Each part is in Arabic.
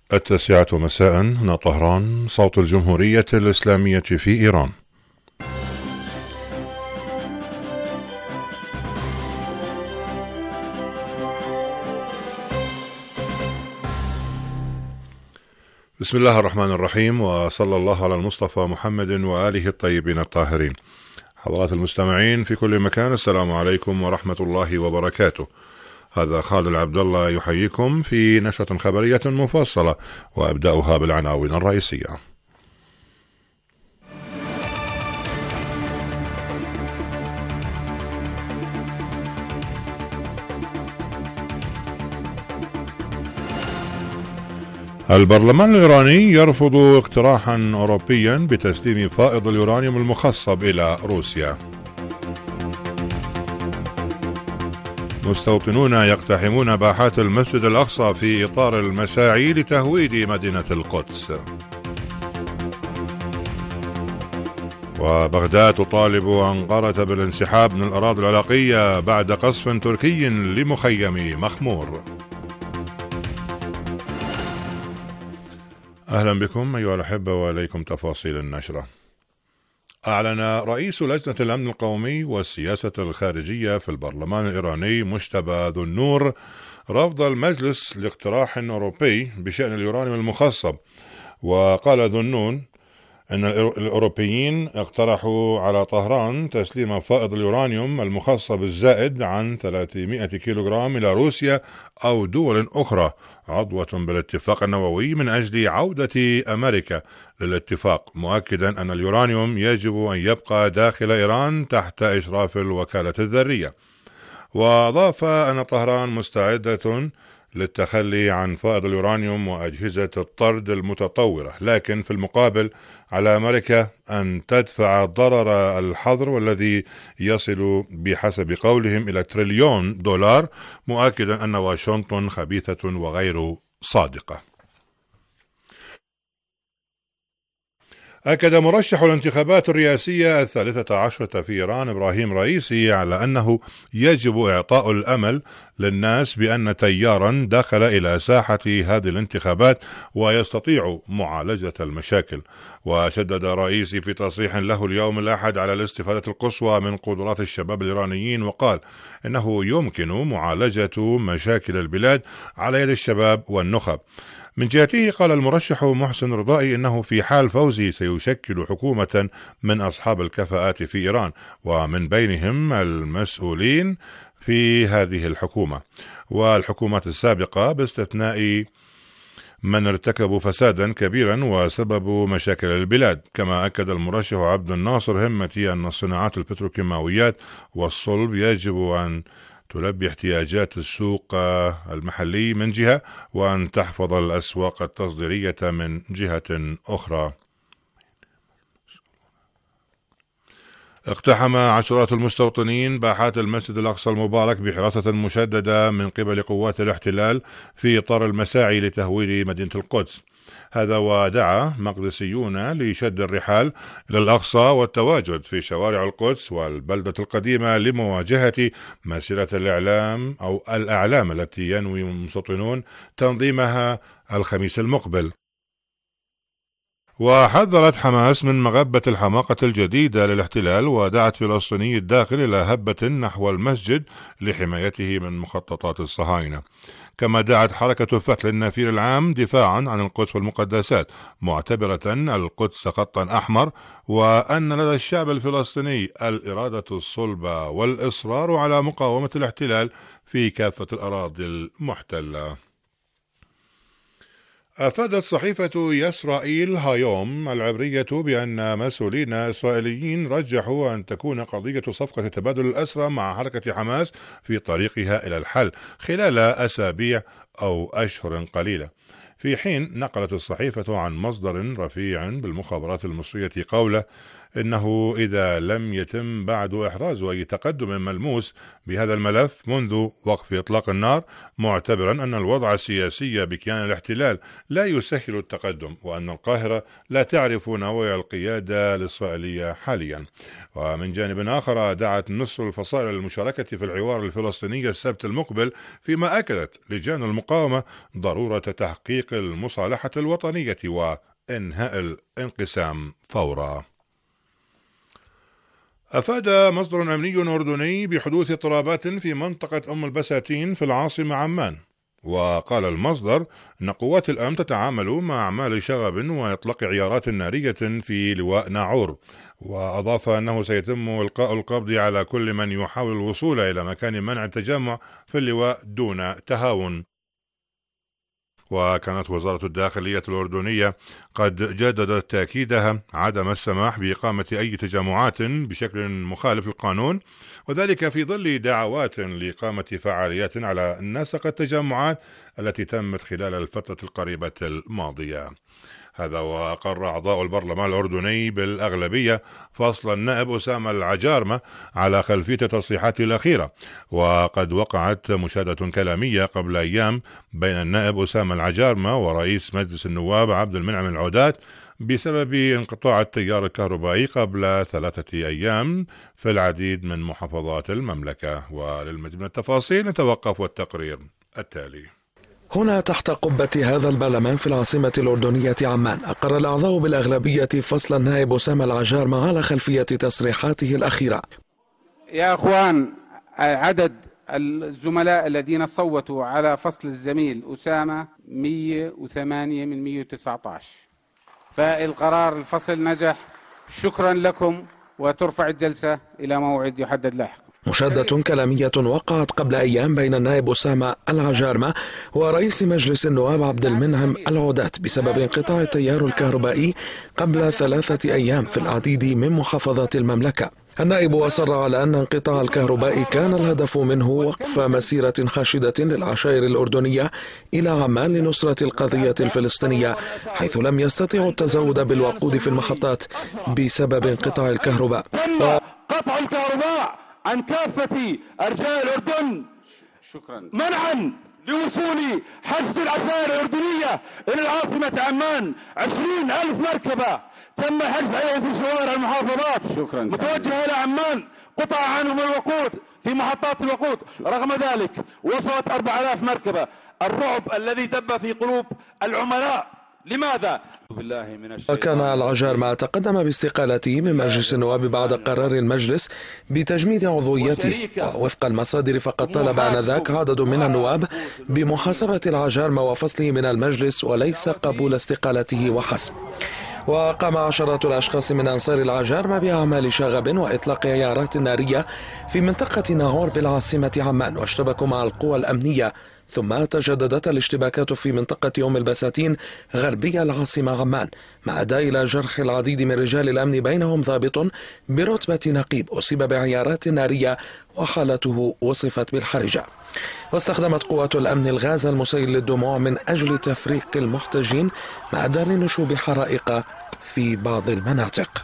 9 مساء هنا طهران، صوت الجمهورية الإسلامية في إيران. بسم الله الرحمن الرحيم، وصلى الله على المصطفى محمد وآله الطيبين الطاهرين. حضرات المستمعين في كل مكان، السلام عليكم ورحمة الله وبركاته. هذا خالد العبد الله يحييكم في نشرة خبرية مفصلة، وأبدأها بالعناوين الرئيسية. البرلمان الإيراني يرفض اقتراحا أوروبيا بتسليم فائض اليورانيوم المخصب إلى روسيا. مستوطنون يقتحمون باحات المسجد الأقصى في إطار المساعي لتهويد مدينة القدس. وبغداد تطالب أنقرة بالانسحاب من الأراضي العراقية بعد قصف تركي لمخيم مخمور. أهلا بكم أيها الأحبة، وإليكم تفاصيل النشرة. أعلن رئيس لجنة الأمن القومي والسياسة الخارجية في البرلمان الإيراني مجتبى ذو النور رفض المجلس لاقتراح أوروبي بشأن اليورانيوم المخصب. وقال ذو النور أن الأوروبيين اقترحوا على طهران تسليم فائض اليورانيوم المخصب الزائد عن 300 كيلوغرام إلى روسيا أو دول أخرى عضوة بالاتفاق النووي من أجل عودة أمريكا للاتفاق، مؤكدا أن اليورانيوم يجب أن يبقى داخل إيران تحت إشراف الوكالة الذرية. وأضاف أن طهران مستعدة للتخلي عن فائض اليورانيوم وأجهزة الطرد المتطورة، لكن في المقابل على أمريكا أن تدفع ضرر الحظر والذي يصل بحسب قولهم إلى $1 تريليون، مؤكدا أن واشنطن خبيثة وغير صادقة. أكد مرشح الانتخابات الرئاسية 13 في إيران إبراهيم رئيسي على أنه يجب إعطاء الأمل للناس بأن تيارا دخل إلى ساحة هذه الانتخابات ويستطيع معالجة المشاكل. وشدد رئيسي في تصريح له اليوم الأحد على الاستفادة القصوى من قدرات الشباب الإيرانيين، وقال إنه يمكن معالجة مشاكل البلاد على يد الشباب والنخب. من جهته قال المرشح محسن رضائي إنه في حال فوزه سيشكل حكومة من أصحاب الكفاءات في إيران، ومن بينهم المسؤولين في هذه الحكومة والحكومات السابقة باستثناء من ارتكبوا فسادا كبيرا وسببوا مشاكل البلاد. كما أكد المرشح عبد الناصر همتي أن الصناعات البتروكيماويات والصلب يجب أن تلبي احتياجات السوق المحلي من جهة، وأن تحفظ الأسواق التصديرية من جهة أخرى. اقتحم عشرات المستوطنين باحات المسجد الأقصى المبارك بحراسة مشددة من قبل قوات الاحتلال في إطار المساعي لتهويد مدينة القدس. هذا ودعا مقدسيون لشد الرحال إلى الأقصى والتواجد في شوارع القدس والبلدة القديمة لمواجهة مسيرة الأعلام التي ينوي المستوطنون تنظيمها الخميس المقبل. وحذرت حماس من مغبة الحماقة الجديدة للاحتلال، ودعت فلسطيني الداخل إلى هبة نحو المسجد لحمايته من مخططات الصهاينة. كما دعت حركة فتح النفير العام دفاعا عن القدس والمقدسات، معتبرة القدس خطا أحمر، وأن لدى الشعب الفلسطيني الإرادة الصلبة والإصرار على مقاومة الاحتلال في كافة الأراضي المحتلة. أفادت صحيفة يسرائيل هايوم العبرية بأن مسؤولين إسرائيليين رجحوا أن تكون قضية صفقة تبادل الأسرى مع حركة حماس في طريقها إلى الحل خلال أسابيع أو أشهر قليلة، في حين نقلت الصحيفة عن مصدر رفيع بالمخابرات المصرية قوله إنه إذا لم يتم بعد إحراز أي تقدم ملموس بهذا الملف منذ وقف إطلاق النار، معتبرا أن الوضع السياسي بكيان الاحتلال لا يسهل التقدم، وأن القاهرة لا تعرف نوايا القيادة الإسرائيلية حاليا. ومن جانب آخر دعت نصف الفصائل للمشاركة في الحوار الفلسطيني السبت المقبل، فيما أكدت لجان المقاومة ضرورة تحقيق المصالحة الوطنية وإنهاء الانقسام فورا. أفاد مصدر أمني أردني بحدوث اضطرابات في منطقة أم البساتين في العاصمة عمان. وقال المصدر أن قوات الأمن تتعامل مع أعمال شغب وإطلاق عيارات نارية في لواء ناعور. وأضاف أنه سيتم إلقاء القبض على كل من يحاول الوصول إلى مكان منع التجمع في اللواء دون تهاون. وكانت وزارة الداخلية الأردنية قد جددت تأكيدها عدم السماح بإقامة أي تجمعات بشكل مخالف للقانون، وذلك في ظل دعوات لإقامة فعاليات على نسق التجمعات التي تمت خلال الفترة القريبة الماضية. هذا وأقر أعضاء البرلمان الأردني بالأغلبية فصل النائب أسامة العجارمة على خلفية تصريحاته الأخيرة. وقد وقعت مشادة كلامية قبل أيام بين النائب أسامة العجارمة ورئيس مجلس النواب عبد المنعم العودات بسبب انقطاع التيار الكهربائي قبل 3 أيام في العديد من محافظات المملكة. وللمزيد من التفاصيل نتوقف والتقرير التالي. هنا تحت قبة هذا البرلمان في العاصمة الأردنية عمان، أقر الأعضاء بالأغلبية فصل النائب أسامة العجارمة على خلفية تصريحاته الأخيرة. يا أخوان، عدد الزملاء الذين صوتوا على فصل الزميل أسامة 108 من 119، فالقرار الفصل نجح. شكرا لكم، وترفع الجلسة إلى موعد يحدد لاحقا. مشادة كلامية وقعت قبل أيام بين النائب أسامة العجارمة ورئيس مجلس النواب عبد المنعم العودات بسبب انقطاع التيار الكهربائي قبل 3 أيام في العديد من محافظات المملكة. النائب أصر على أن انقطاع الكهرباء كان الهدف منه وقف مسيرة خاشدة للعشائر الأردنية إلى عمان لنصرة القضية الفلسطينية، حيث لم يستطيعوا التزود بالوقود في المحطات بسبب انقطاع الكهرباء. قطع الكهرباء عن كافة أرجاء الأردن شكرا منعا لوصول حشد العشائر الأردنية إلى العاصمة عمان. 20,000 مركبة تم حجز عليهم في شوارع المحافظات متوجهة إلى عمان، قطع عنهم الوقود في محطات الوقود. رغم ذلك وصلت 4,000 مركبة. الرعب الذي دب في قلوب العملاء. لماذا؟ وكان العجارمة تقدم باستقالته من مجلس النواب بعد قرار المجلس بتجميد عضويته، ووفق المصادر فقد طلب آنذاك عدد من النواب بمحاسبة العجارمة وفصله من المجلس وليس قبول استقالته وحسب. وقام عشرات الأشخاص من أنصار العجارمة بأعمال شغب وإطلاق عيارات نارية في منطقة ناعور بالعاصمة عمان، واشتبكوا مع القوى الأمنية، ثم تجددت الاشتباكات في منطقة أم البساتين غربية العاصمة عمان، ما أدى إلى جرح العديد من رجال الأمن بينهم ضابط برتبة نقيب أصيب بعيارات نارية وحالته وصفت بالحرجة. واستخدمت قوات الأمن الغاز المسيل للدموع من أجل تفريق المحتجين، ما أدى لنشوب حرائق في بعض المناطق.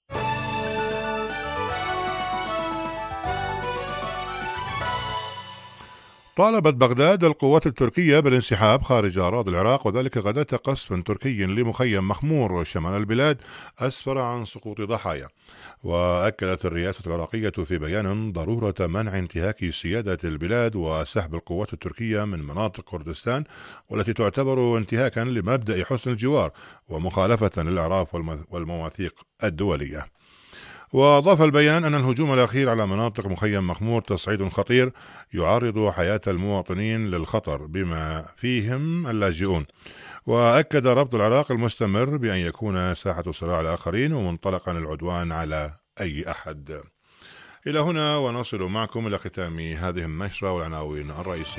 طالبت بغداد القوات التركية بالانسحاب خارج أراضي العراق، وذلك غداة قصف تركي لمخيم مخمور شمال البلاد أسفر عن سقوط ضحايا. وأكدت الرئاسة العراقية في بيان ضرورة منع انتهاك سيادة البلاد وسحب القوات التركية من مناطق كردستان، والتي تعتبر انتهاكا لمبدأ حسن الجوار ومخالفة للأعراف والمواثيق الدولية. وأضاف البيان أن الهجوم الأخير على مناطق مخيم مخمور تصعيد خطير يعرض حياة المواطنين للخطر بما فيهم اللاجئون. وأكد ربط العراق المستمر بأن يكون ساحة صراع الآخرين ومنطلقا للعدوان على أي أحد. إلى هنا ونصل معكم إلى ختام هذه النشرة والعناوين الرئيسية.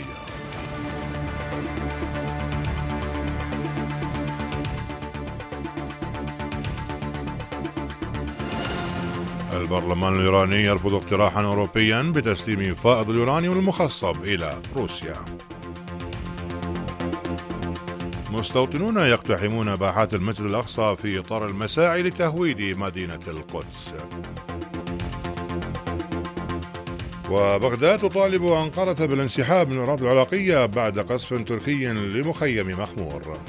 البرلمان الإيراني يرفض اقتراحا أوروبيا بتسليم فائض اليورانيوم المخصب إلى روسيا. مستوطنون يقتحمون باحات المسجد الأقصى في إطار المساعي لتهويد مدينة القدس. وبغداد تطالب أنقرة بالانسحاب من الأراضي العراقية بعد قصف تركي لمخيم مخمور.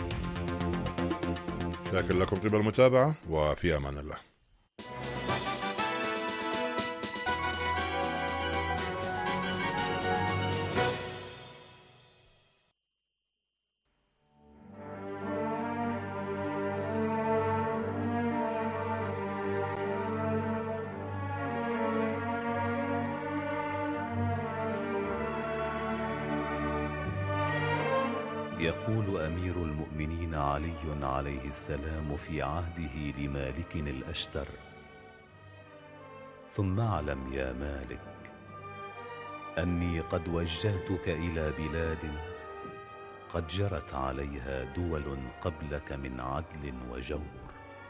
شاكر لكم طيب المتابعة وفي أمان الله. يقول أمير المؤمنين علي عليه السلام في عهده لمالك الأشتر: ثم اعلم يا مالك أني قد وجهتك إلى بلاد قد جرت عليها دول قبلك من عدل وجور،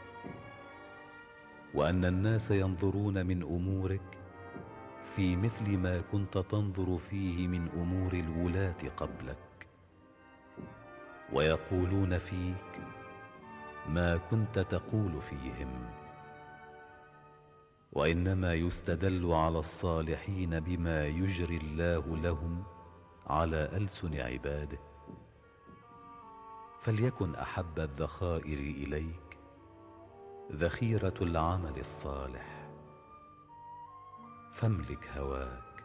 وأن الناس ينظرون من أمورك في مثل ما كنت تنظر فيه من أمور الولاة قبلك، ويقولون فيك ما كنت تقول فيهم. وإنما يستدل على الصالحين بما يجري الله لهم على ألسن عباده. فليكن أحب الذخائر إليك ذخيرة العمل الصالح، فاملك هواك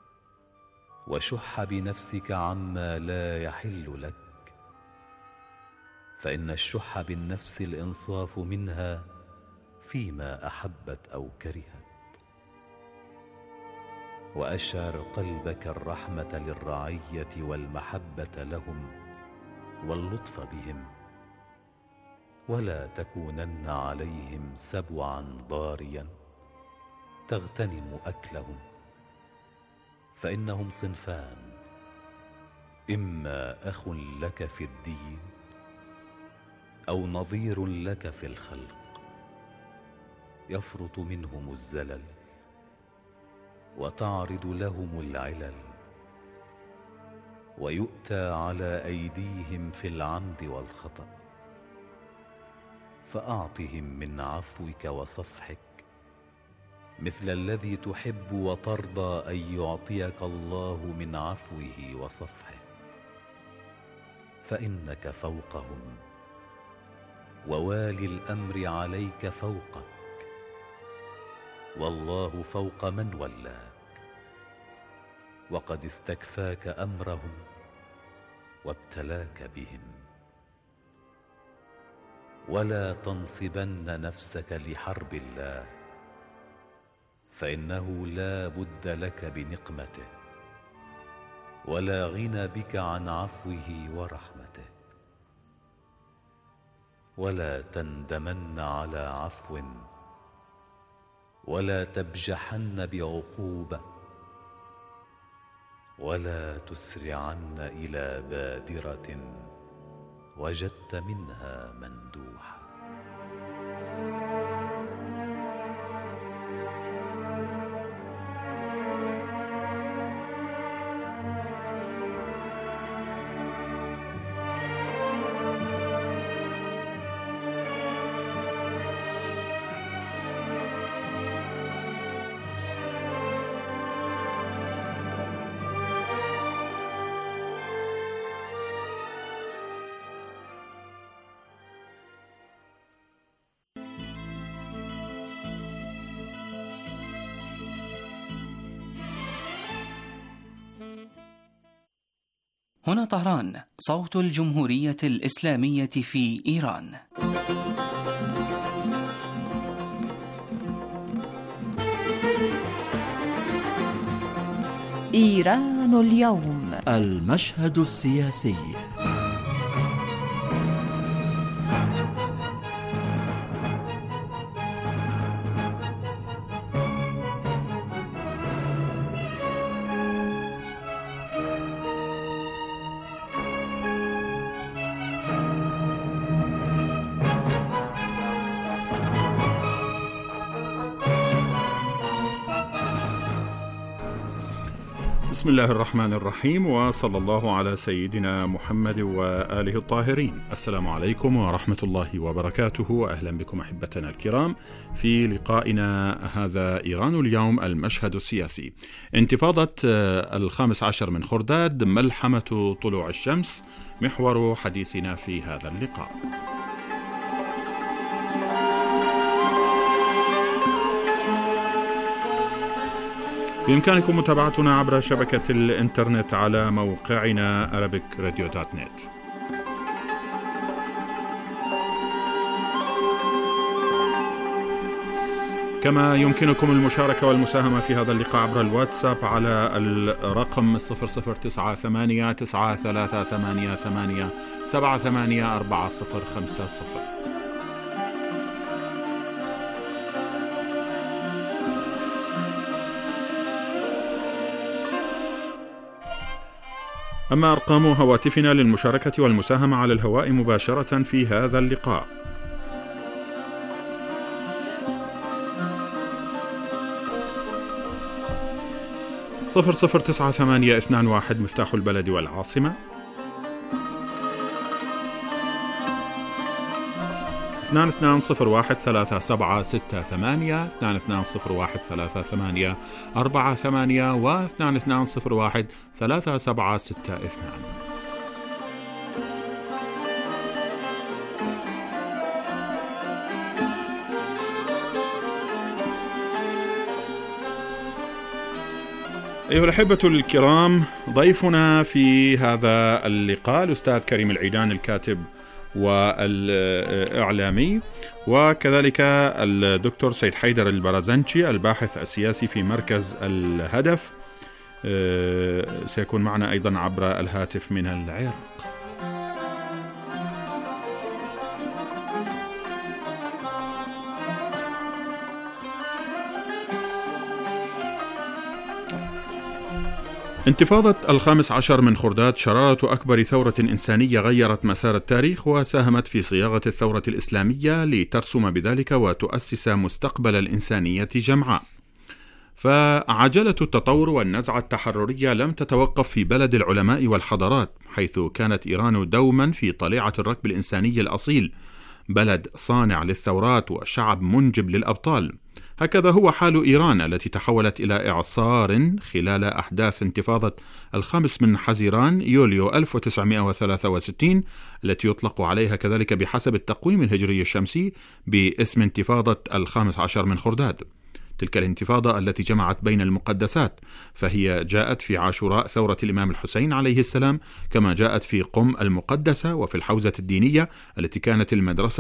وشح بنفسك عما لا يحل لك، فإن الشح بالنفس الإنصاف منها فيما أحبت أو كرهت. وأشعر قلبك الرحمة للرعية والمحبة لهم واللطف بهم، ولا تكونن عليهم سبعا ضاريا تغتنم أكلهم، فإنهم صنفان: إما أخ لك في الدين أو نظير لك في الخلق، يفرط منهم الزلل وتعرض لهم العلل، ويؤتى على أيديهم في العمد والخطأ. فأعطهم من عفوك وصفحك مثل الذي تحب وترضى أن يعطيك الله من عفوه وصفحه، فإنك فوقهم، ووالي الأمر عليك فوقك، والله فوق من ولاك، وقد استكفاك أمرهم وابتلاك بهم. ولا تنصبن نفسك لحرب الله، فإنه لا بد لك بنقمته، ولا غنى بك عن عفوه ورحمته. ولا تندمن على عفو، ولا تبجحن بعقوبة، ولا تسرعن إلى بادرة وجدت منها مندوحة. هنا طهران، صوت الجمهورية الإسلامية في إيران. إيران اليوم، المشهد السياسي. بسم الله الرحمن الرحيم، وصلى الله على سيدنا محمد وآله الطاهرين. السلام عليكم ورحمة الله وبركاته، وأهلا بكم أحبتنا الكرام في لقائنا هذا إيران اليوم المشهد السياسي. انتفاضة 15 من خرداد، ملحمة طلوع الشمس، محور حديثنا في هذا اللقاء. بإمكانكم متابعتنا عبر شبكة الإنترنت على موقعنا arabicradio.net. كما يمكنكم المشاركة والمساهمة في هذا اللقاء عبر الواتساب على الرقم 009338878450. أما أرقام هواتفنا للمشاركة والمساهمة على الهواء مباشرة في هذا اللقاء: 009821 مفتاح البلد والعاصمة، 22013768 22013848 و 22013762. أيها الأحبة الكرام، ضيفنا في هذا اللقاء الأستاذ كريم العيدان، الكاتب والإعلامي، وكذلك الدكتور سيد حيدر البرزنجي، الباحث السياسي في مركز الهدف، سيكون معنا أيضا عبر الهاتف من العراق. انتفاضة 15 من خرداد شرارة أكبر ثورة إنسانية غيرت مسار التاريخ، وساهمت في صياغة الثورة الإسلامية لترسم بذلك وتؤسس مستقبل الإنسانية جمعاء. فعجلة التطور والنزعة التحررية لم تتوقف في بلد العلماء والحضارات، حيث كانت إيران دوما في طليعة الركب الإنساني الأصيل، بلد صانع للثورات وشعب منجب للأبطال. هكذا هو حال إيران التي تحولت إلى إعصار خلال أحداث انتفاضة 5 من حزيران يوليو 1963، التي يطلق عليها كذلك بحسب التقويم الهجري الشمسي باسم انتفاضة 15 من خرداد. تلك الانتفاضة التي جمعت بين المقدسات، فهي جاءت في عاشوراء ثورة الإمام الحسين عليه السلام، كما جاءت في قم المقدسة وفي الحوزة الدينية التي كانت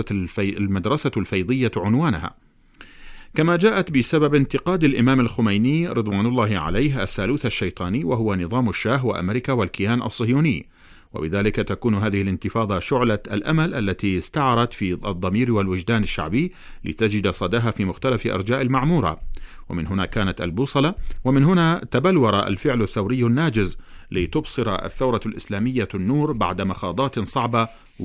المدرسة الفيضية عنوانها، كما جاءت بسبب انتقاد الإمام الخميني رضوان الله عليه الثالوث الشيطاني، وهو نظام الشاه وأمريكا والكيان الصهيوني. وبذلك تكون هذه الانتفاضة شعلة الأمل التي استعرت في الضمير والوجدان الشعبي لتجد صداها في مختلف أرجاء المعمورة، ومن هنا كانت البوصلة، ومن هنا تبلور الفعل الثوري الناجز لتبصر الثورة الإسلامية النور بعد مخاضات صعبة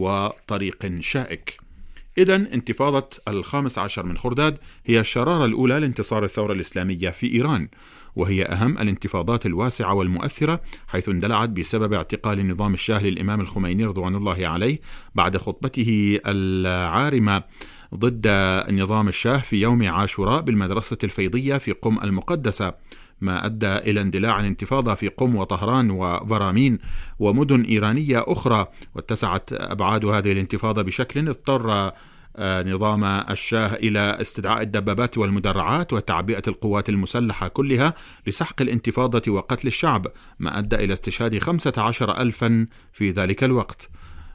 وطريق شائك. إذن انتفاضة 15 من خرداد هي الشرارة الأولى لانتصار الثورة الإسلامية في إيران، وهي أهم الانتفاضات الواسعة والمؤثرة، حيث اندلعت بسبب اعتقال نظام الشاه للإمام الخميني رضوان الله عليه بعد خطبته العارمة ضد نظام الشاه في يوم عاشوراء بالمدرسة الفيضية في قم المقدسة، ما أدى إلى اندلاع الانتفاضة في قم وطهران وفرامين ومدن إيرانية أخرى، واتسعت أبعاد هذه الانتفاضة بشكل اضطر نظام الشاه إلى استدعاء الدبابات والمدرعات وتعبئة القوات المسلحة كلها لسحق الانتفاضة وقتل الشعب، ما أدى إلى استشهاد 15,000 في ذلك الوقت،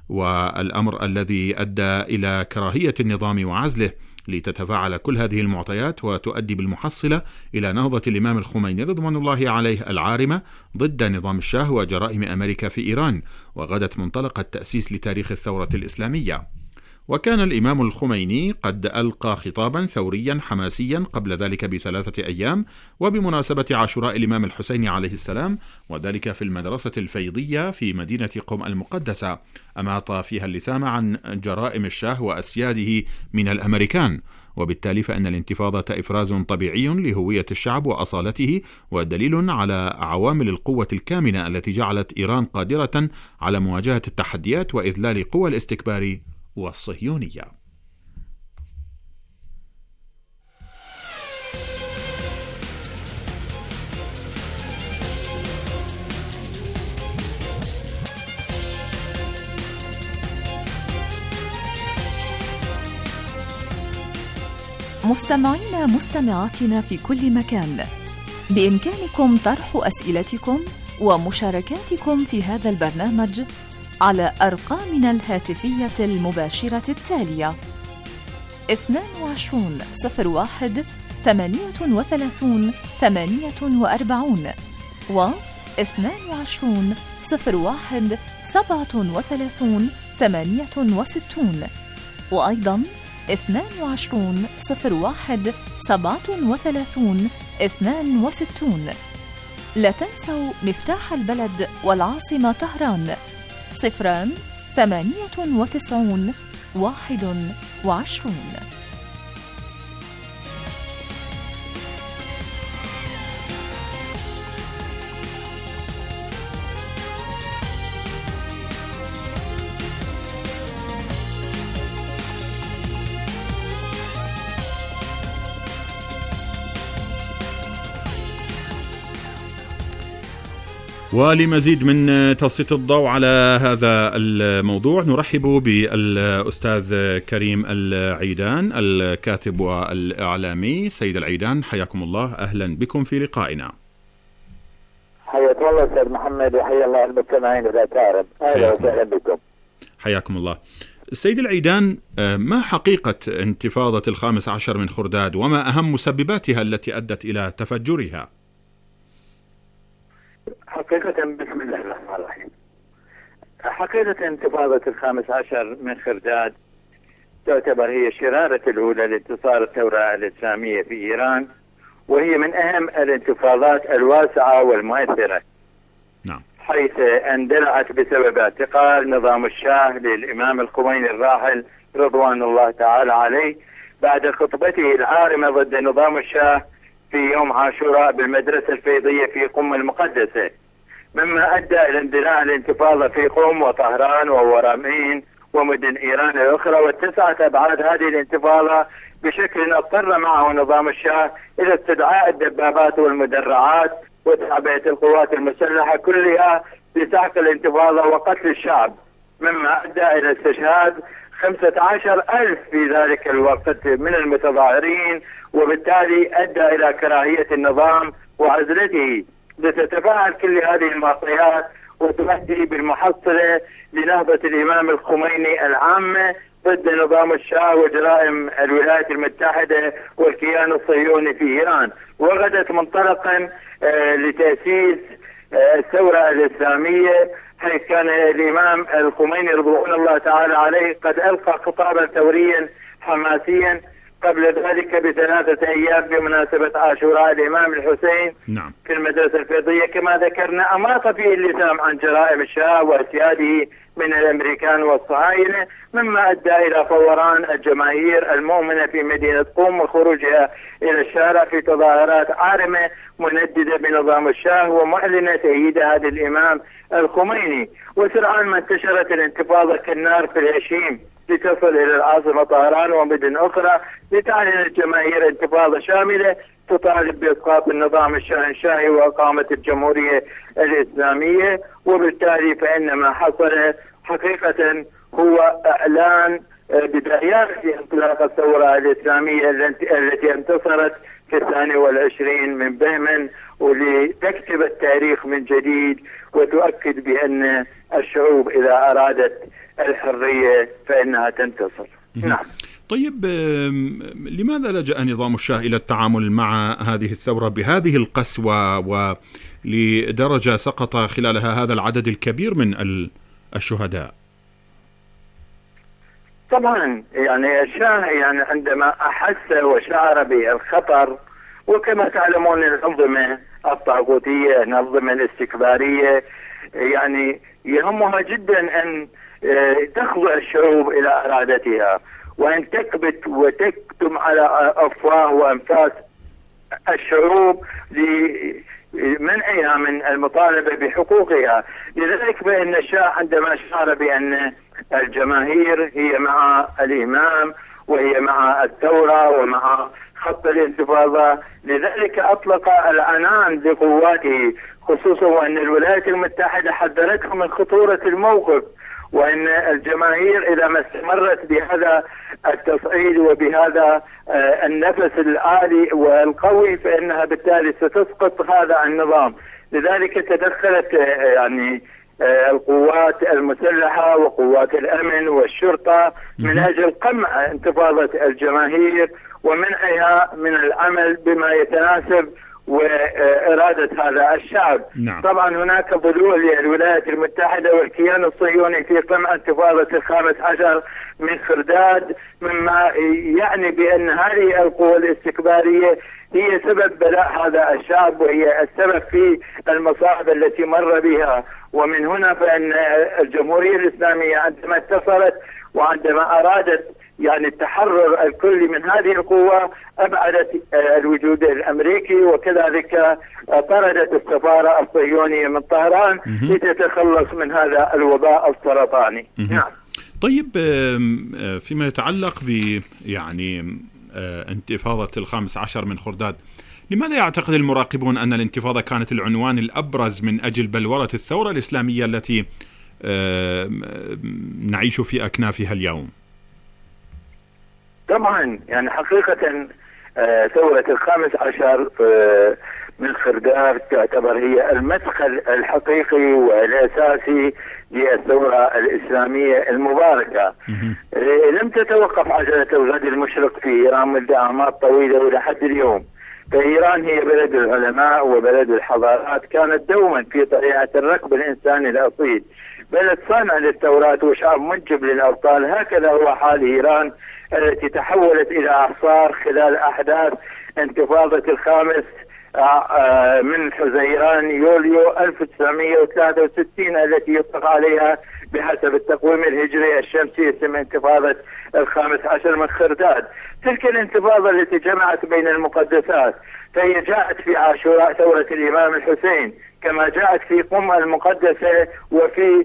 والأمر الذي أدى إلى كراهية النظام وعزله. لتتفاعل كل هذه المعطيات وتؤدي بالمحصلة إلى نهضة الإمام الخميني رضوان الله عليه العارمة ضد نظام الشاه وجرائم أمريكا في إيران، وغدت منطلق التأسيس لتاريخ الثورة الإسلامية. وكان الإمام الخميني قد ألقى خطابا ثوريا حماسيا قبل ذلك ب3 أيام، وبمناسبة عاشوراء الإمام الحسين عليه السلام، وذلك في المدرسة الفيضية في مدينة قم المقدسة، أماط فيها اللثام عن جرائم الشاه وأسياده من الأمريكان، وبالتالي فإن الانتفاضة إفراز طبيعي لهوية الشعب وأصالته، ودليل على عوامل القوة الكامنة التي جعلت إيران قادرة على مواجهة التحديات وإذلال قوى الاستكبار والصهيونية. مستمعينا مستمعاتنا في كل مكان، بإمكانكم طرح أسئلتكم ومشاركاتكم في هذا البرنامج على أرقامنا الهاتفية المباشرة التالية: 22 01 38 48 و 22 01 37 68 وأيضا 22 01 37 62. لا تنسوا مفتاح البلد والعاصمة طهران 098 21. ولمزيد من تسليط الضوء على هذا الموضوع نرحب بالأستاذ كريم العيدان، الكاتب والإعلامي. سيد العيدان، حياكم الله، أهلا بكم في لقائنا. حياكم الله أستاذ محمد، وحيا الله المستمعين الأكارم، أهلا وسهلا بكم. حياكم الله. السيد العيدان، ما حقيقة انتفاضة 15 من خرداد وما أهم مسبباتها التي أدت إلى تفجرها؟ حقيقة بسم الله الرحمن الرحيم. حقيقة انتفاضة 15 من خرداد تعتبر هي الشرارة الأولى لانتصار الثورة الإسلامية في إيران، وهي من أهم الانتفاضات الواسعة والمؤثرة. نعم. حيث اندلعت بسبب اعتقال نظام الشاه للإمام الخميني الراحل رضوان الله تعالى عليه بعد خطبته العارمة ضد نظام الشاه في يوم عاشوراء بالمدرسة الفيضية في قم المقدسة، مما أدى إلى اندلاع الانتفاضة في قم وطهران وورامين ومدن إيران الأخرى. واتسعت أبعاد هذه الانتفاضة بشكل اضطر معه نظام الشاه إلى استدعاء الدبابات والمدرعات وتعبئة القوات المسلحة كلها لسحق الانتفاضة وقتل الشعب، مما أدى إلى استشهاد 15,000 في ذلك الوقت من المتظاهرين، وبالتالي أدى إلى كراهية النظام وعزلته. لتتفاعل كل هذه المعطيات وتؤدي بالمحصلة لنهضة الإمام الخميني العامة ضد نظام الشاه وجرائم الولايات المتحدة والكيان الصهيوني في إيران، وغدت منطلقا لتأسيس الثورة الإسلامية، حيث كان الإمام الخميني رضوان الله تعالى عليه قد ألقى خطابا ثوريا حماسيا قبل ذلك ب3 أيام بمناسبة عاشوراء الإمام الحسين نعم. في المدرسة الفيضية كما ذكرنا، أماط فيه اللسان عن جرائم الشاه واسياده من الأمريكان والصهاينة، مما أدى إلى فوران الجماهير المؤمنة في مدينة قم وخروجها إلى الشارع في تظاهرات عارمة منددة بنظام الشاه ومعلنة تأييد هذا الإمام الخميني. وسرعان ما انتشرت الانتفاضة كالنار في الهشيم لتصل إلى العاصمة طهران ومدن أخرى، لتعلن الجماهير انتفاضة شاملة تطالب بإسقاط النظام الشاهنشاهي وإقامة الجمهورية الإسلامية. وبالتالي فإن ما حصل حقيقة هو إعلان بدايات انطلاق الثورة الإسلامية التي انتصرت في 22 من بهمن، ولتكتب التاريخ من جديد وتؤكد بأن الشعوب إذا أرادت الحرية فإنها تنتصر. نعم. طيب، لماذا لجأ نظام الشاه إلى التعامل مع هذه الثورة بهذه القسوة ولدرجة سقط خلالها هذا العدد الكبير من الشهداء؟ طبعا يعني الشاه يعني عندما أحس وشعر بالخطر، وكما تعلمون الأنظمة الطاغوتية الأنظمة الاستكبارية يعني يهمها جدا أن تخضع الشعوب إلى إرادتها، وأن تكبت وتكتم على أفواه وأنفاس الشعوب لمنعها من المطالبة بحقوقها. لذلك فإن الشاه عندما شعر بأن الجماهير هي مع الإمام وهي مع الثورة ومع خط الانتفاضة، لذلك أطلق العنان لقواته، خصوصا وأن الولايات المتحدة حذرته من خطورة الموقف، وأن الجماهير إذا ما استمرت بهذا التصعيد وبهذا النفس العالي والقوي فإنها بالتالي ستسقط هذا النظام. لذلك تدخلت يعني القوات المسلحة وقوات الأمن والشرطة من أجل قمع انتفاضة الجماهير ومنعها من العمل بما يتناسب وإرادة هذا الشعب. نعم. طبعا هناك ضلوع للولايات المتحدة والكيان الصهيوني في قمع انتفاضة 15 من خرداد، مما يعني بأن هذه القوى الاستكبارية هي سبب بلاء هذا الشعب وهي السبب في المصائب التي مر بها. ومن هنا فإن الجمهورية الإسلامية عندما اتصلت وعندما أرادت يعني التحرر الكلي من هذه القوة أبعدت الوجود الأمريكي، وكذلك طردت السفارة الصهيونية من طهران لتتخلص من هذا الوباء السرطاني. نعم. طيب، فيما يتعلق ب يعني انتفاضة 15 من خرداد، لماذا يعتقد المراقبون أن الانتفاضة كانت العنوان الأبرز من أجل بلورة الثورة الإسلامية التي نعيش في أكنافها اليوم؟ طبعا يعني حقيقة ثورة 15 من خرداد تعتبر هي المدخل الحقيقي والأساسي للثورة الإسلامية المباركة. لم تتوقف عجلة الغد المشرق في إيران منذ أعمار طويلة ولحد اليوم. فإيران هي بلد العلماء وبلد الحضارات، كانت دوما في طريقة الركب الإنساني الأصيل، بلد صانع للثورات وشعب منجب للأبطال. هكذا هو حال إيران التي تحولت إلى أعصار خلال أحداث انتفاضة 5 من حزيران يوليو 1963 التي يطلق عليها بحسب التقويم الهجري الشمسي اسم انتفاضة 15 من خرداد. تلك الانتفاضة التي جمعت بين المقدسات، فهي جاءت في عاشوراء ثورة الإمام الحسين، كما جاءت في قم المقدسة وفي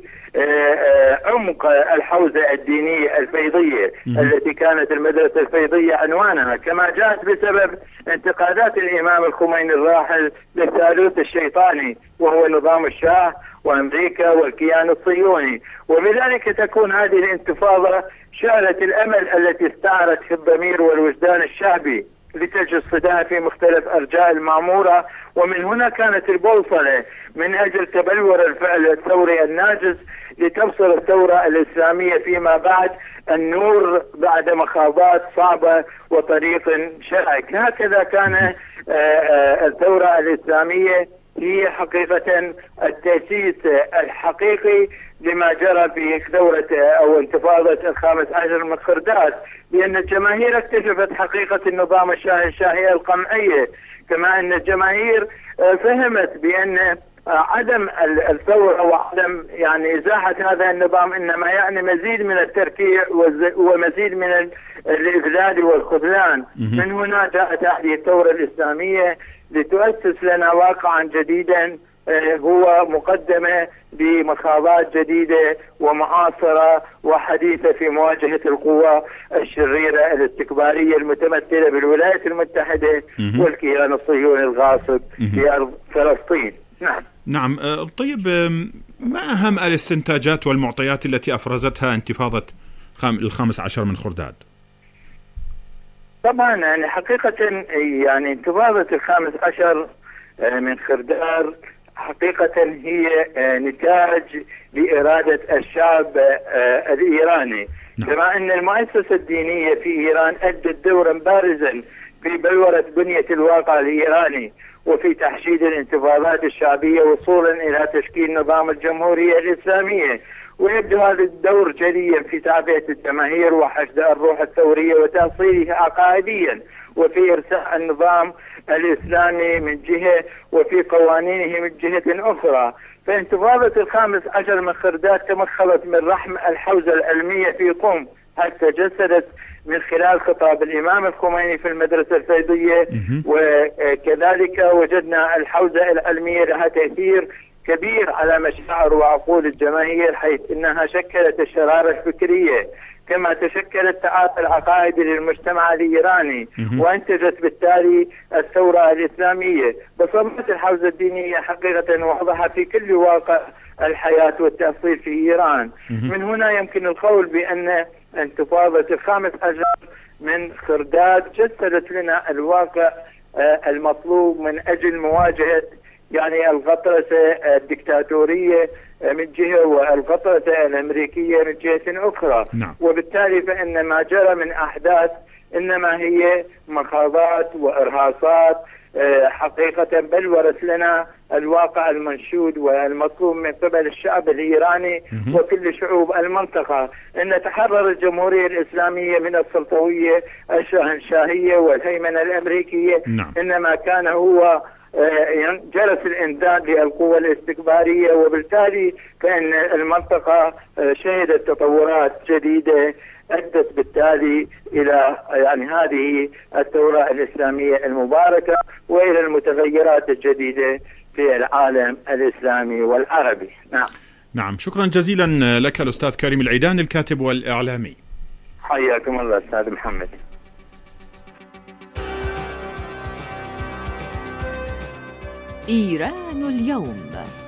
عمق الحوزة الدينية الفيضية التي كانت المدرسة الفيضية عنوانها، كما جاءت بسبب انتقادات الإمام الخميني الراحل للثالوث الشيطاني وهو نظام الشاه وأمريكا والكيان الصهيوني. وبذلك تكون هذه الانتفاضة شعلة الأمل التي استعرت في الضمير والوجدان الشعبي لتجسدها في مختلف أرجاء المعمورة. ومن هنا كانت البوصلة من أجل تبلور الفعل الثوري الناجز لتبصر الثورة الإسلامية فيما بعد النور بعد مخاضات صعبة وطريق شائك. هكذا كان الثورة الإسلامية هي حقيقة التأسيس الحقيقي لما جرى في ثورة أو انتفاضة 15 من خرداد، لأن الجماهير اكتشفت حقيقة النظام الشاهية القمعية، كما أن الجماهير فهمت بأن عدم الثورة وعدم يعني إزاحة هذا النظام إنما يعني مزيد من التركيع ومزيد من الإذلال والخذلان. من هنا جاءت هذه الثورة الإسلامية لتؤسس لنا واقعا جديدا هو مقدمة بمخاضات جديدة ومعاصرة وحديثة في مواجهة القوى الشريرة الاستكبارية المتمثلة بالولايات المتحدة والكيان الصهيوني الغاصب في أرض فلسطين. نعم. طيب، ما أهم الاستنتاجات والمعطيات التي أفرزتها انتفاضة 15 من خرداد؟ طبعا يعني حقيقة يعني انتفاضة 15 من خرداد حقيقة هي نتاج لإرادة الشعب الإيراني، كما أن المؤسسة الدينية في إيران أدت دورا بارزا في بلورة بنية الواقع الإيراني وفي تحشيد الانتفاضات الشعبية وصولا إلى تشكيل نظام الجمهورية الإسلامية. ويبدو هذا الدور جليا في تعبئة الجماهير وحشد الروح الثورية وتأصيلها عقائديا وفي إرساء النظام الإسلامي من جهة وفي قوانينه من جهة أخرى. فانتفاضة 15 من خرداد تمخلت من رحم الحوزة العلمية في قم تجسدت من خلال خطاب الإمام الخميني في المدرسة الفيضية، وكذلك وجدنا الحوزة العلمية لها تأثير كبير على مشاعر وعقول الجماهير، حيث إنها شكلت الشرارة الفكرية كما تشكلت تعاطي العقائد للمجتمع الإيراني، وانتجت بالتالي الثورة الإسلامية. بصمت الحوزة الدينية حقيقة واضحة في كل واقع الحياة والتأصيل في إيران. من هنا يمكن القول بأن انتفاضة ال15 من خرداد جسدت لنا الواقع المطلوب من أجل مواجهة يعني الغطرسة الدكتاتورية من جهة والغطرسة الأمريكية من جهة أخرى. وبالتالي فإن ما جرى من أحداث إنما هي مخاضات وإرهاصات حقيقة بلورت لنا الواقع المنشود والمطلوب من قبل الشعب الإيراني وكل شعوب المنطقة، أن تحرر الجمهورية الإسلامية من السلطوية الشاهنشاهية والهيمنة الأمريكية. إنما كان هو جرس الإمداد للقوى الاستكبارية، وبالتالي فإن المنطقة شهدت تطورات جديدة أدت بالتالي إلى يعني هذه الثورة الإسلامية المباركة وإلى المتغيرات الجديدة في العالم الإسلامي والعربي. نعم، شكرا جزيلا لك الأستاذ كريم العيدان الكاتب والإعلامي. حياكم الله أستاذ محمد. إيران اليوم.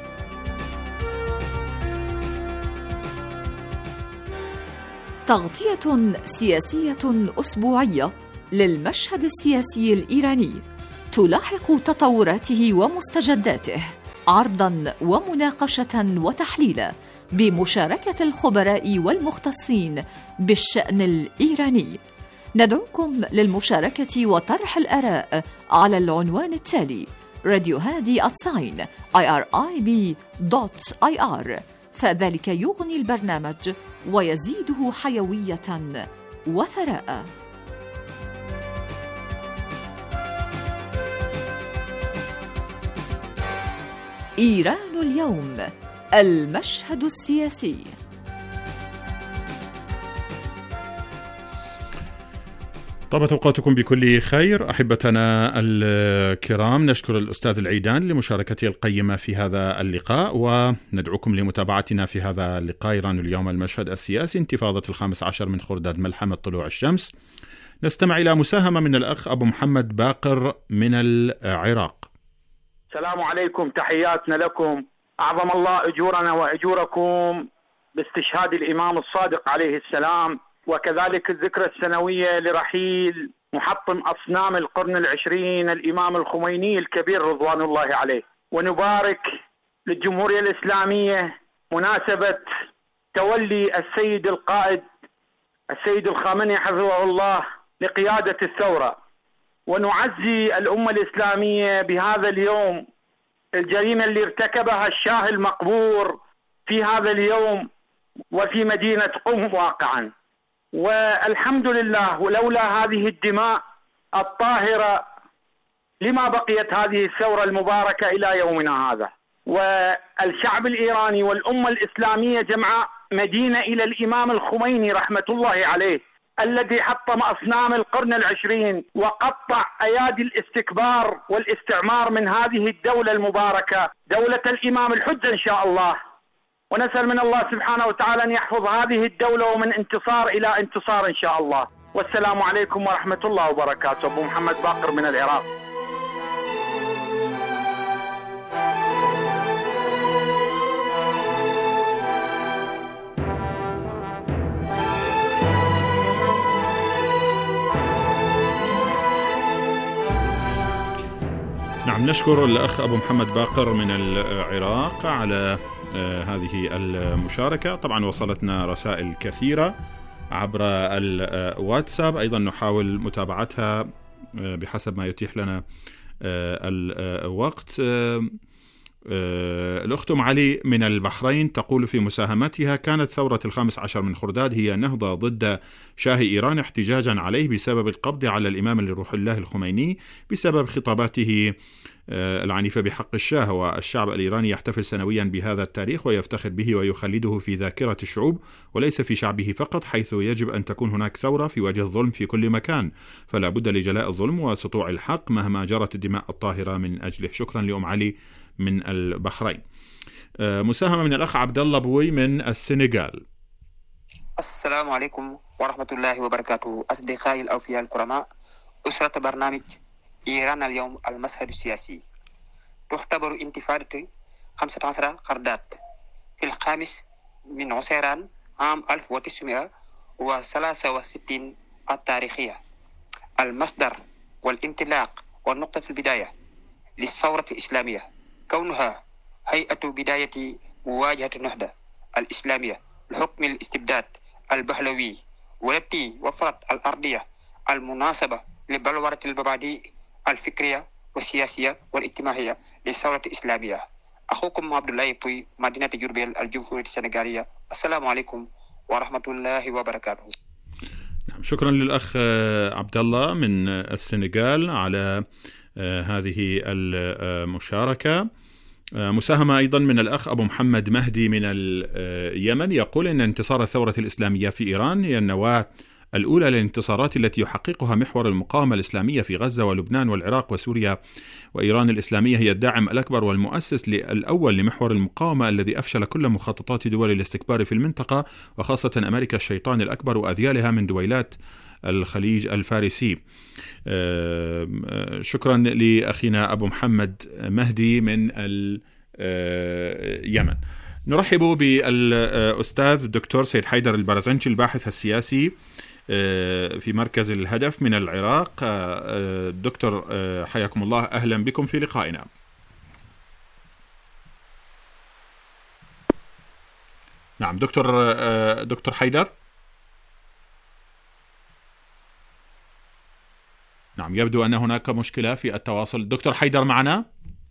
تغطية سياسية أسبوعية للمشهد السياسي الإيراني تلاحق تطوراته ومستجداته، عرضا ومناقشة وتحليلا بمشاركة الخبراء والمختصين بالشأن الإيراني. ندعوكم للمشاركة وطرح الآراء على العنوان التالي: راديو هادي @irib.ir، فذلك يغني البرنامج ويزيده حيوية وثراء. إيران اليوم، المشهد السياسي. طابت أوقاتكم بكل خير أحبتنا الكرام. نشكر الأستاذ العيدان لمشاركته القيمة في هذا اللقاء، وندعوكم لمتابعتنا في هذا اللقاء إيران اليوم، المشهد السياسي، انتفاضة 15 من خرداد، ملحمة طلوع الشمس. نستمع إلى مساهمة من الأخ أبو محمد باقر من العراق. السلام عليكم، تحياتنا لكم. أعظم الله أجورنا وأجوركم باستشهاد الإمام الصادق عليه السلام، وكذلك الذكرى السنوية لرحيل محطم أصنام القرن العشرين الإمام الخميني الكبير رضوان الله عليه. ونبارك للجمهورية الإسلامية مناسبة تولي السيد القائد السيد الخامنئي حفظه الله لقيادة الثورة، ونعزي الأمة الإسلامية بهذا اليوم الجريمة اللي ارتكبها الشاه المقبور في هذا اليوم وفي مدينة قم واقعا. والحمد لله، ولولا هذه الدماء الطاهرة لما بقيت هذه الثورة المباركة إلى يومنا هذا. والشعب الإيراني والأمة الإسلامية جمعاء مدينة إلى الإمام الخميني رحمة الله عليه، الذي حطم أصنام القرن العشرين وقطع أيادي الاستكبار والاستعمار من هذه الدولة المباركة، دولة الإمام الحجة إن شاء الله. ونسأل من الله سبحانه وتعالى أن يحفظ هذه الدولة ومن انتصار إلى انتصار إن شاء الله. والسلام عليكم ورحمة الله وبركاته. أبو محمد باقر من العراق. نعم، نشكر الأخ أبو محمد باقر من العراق على هذه المشاركة. طبعا وصلتنا رسائل كثيرة عبر الواتساب، أيضا نحاول متابعتها بحسب ما يتيح لنا الوقت. الأخت أم علي من البحرين تقول في مساهمتها: كانت ثورة 15 من خرداد هي نهضة ضد شاه إيران احتجاجا عليه بسبب القبض على الإمام لروح الله الخميني بسبب خطاباته العنيفة بحق الشاه، والشعب الإيراني يحتفل سنويا بهذا التاريخ ويفتخر به ويخلده في ذاكرة الشعوب وليس في شعبه فقط، حيث يجب أن تكون هناك ثورة في وجه الظلم في كل مكان، فلا بد لجلاء الظلم وسطوع الحق مهما جرت الدماء الطاهرة من أجله. شكرا لأم علي من البحرين. مساهمة من الأخ عبد الله بوي من السنغال. السلام عليكم ورحمة الله وبركاته. أصدقائي الأوفياء الكرماء، أسرة برنامج إيران اليوم المشهد السياسي، تعتبر انتفاضة 15 خرداد في الخامس من عسيران عام 1963 التاريخية المصدر والانطلاق والنقطة في البداية للثورة الإسلامية، كونها هيئة بداية مواجهة النهضة الإسلامية لحكم الاستبداد البهلوي، والتي وفرت الأرضية المناسبة لبلورة المبادئ الفكرية والسياسية والاجتماعية للثورة الإسلامية. أخوكم عبد الله بوي، مدينة جربيل، الجمهورية السنغالية. السلام عليكم ورحمة الله وبركاته. شكرا للأخ عبد الله من السنغال على هذه المشاركة. مساهمة أيضا من الأخ أبو محمد مهدي من اليمن، يقول إن انتصار الثورة الإسلامية في إيران هي النواة الأولى للانتصارات التي يحققها محور المقاومة الإسلامية في غزة ولبنان والعراق وسوريا، وإيران الإسلامية هي الداعم الأكبر والمؤسس الأول لمحور المقاومة الذي أفشل كل مخططات دول الاستكبار في المنطقة، وخاصة أمريكا الشيطان الأكبر وأذيالها من دويلات الخليج الفارسي. شكرا لأخينا أبو محمد مهدي من اليمن. نرحب بالأستاذ الدكتور سيد حيدر البرزنجي، الباحث السياسي في مركز الهدف من العراق. دكتور حياكم الله، أهلا بكم في لقائنا. نعم دكتور حيدر. نعم، يبدو أن هناك مشكلة في التواصل. دكتور حيدر معنا؟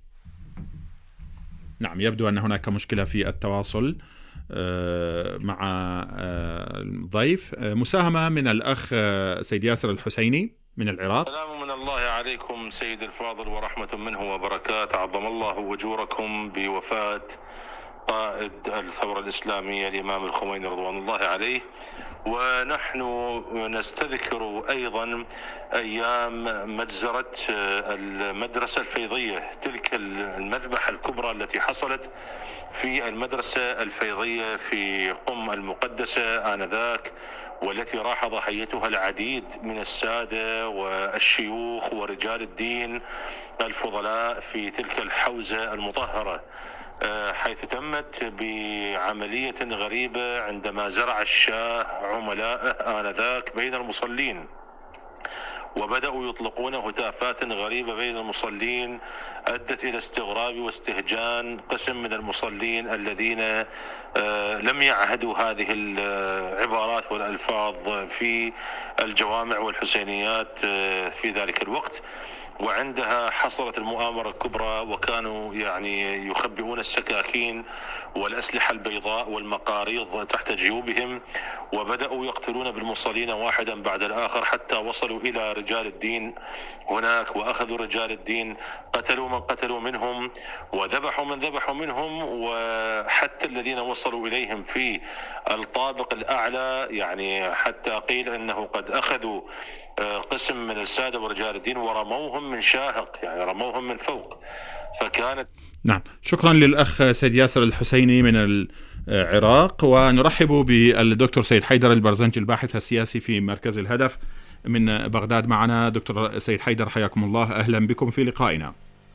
نعم، يبدو أن هناك مشكلة في التواصل مع الضيف. مساهمة من الأخ سيد ياسر الحسيني من العراق. سلام من الله عليكم سيد الفاضل ورحمة منه وبركاته. عظم الله أجوركم بوفاة قائد الثورة الإسلامية الإمام الخميني رضوان الله عليه، ونحن نستذكر أيضا أيام مجزرة المدرسة الفيضية، تلك المذبحة الكبرى التي حصلت في المدرسة الفيضية في قم المقدسة آنذاك، والتي راح ضحيتها العديد من السادة والشيوخ ورجال الدين الفضلاء في تلك الحوزة المطهرة، حيث تمت بعملية غريبة عندما زرع الشاه عملائه آنذاك بين المصلين، وبدأوا يطلقون هتافات غريبة بين المصلين أدت إلى استغراب واستهجان قسم من المصلين الذين لم يعهدوا هذه العبارات والألفاظ في الجوامع والحسينيات في ذلك الوقت. وعندها حصلت المؤامرة الكبرى، وكانوا يعني يخبئون السكاكين والأسلحة البيضاء والمقاريض تحت جيوبهم، وبدأوا يقتلون بالمصلين واحدا بعد الآخر حتى وصلوا إلى رجال الدين هناك، وأخذوا رجال الدين قتلوا من قتلوا منهم وذبحوا من ذبحوا منهم، وحتى الذين وصلوا إليهم في الطابق الأعلى يعني حتى قيل أنه قد أخذوا قسم من السادة ورجال الدين ورموهم من شاهق، يعني رموهم من فوق. فكانت نعم. شكرا للأخ سيد ياسر الحسيني من العراق، ونرحب بالدكتور سيد حيدر البرزنجي، الباحث السياسي في مركز الهدف من بغداد معنا. دكتور سيد حيدر، حياكم الله، أهلا بكم في لقائنا.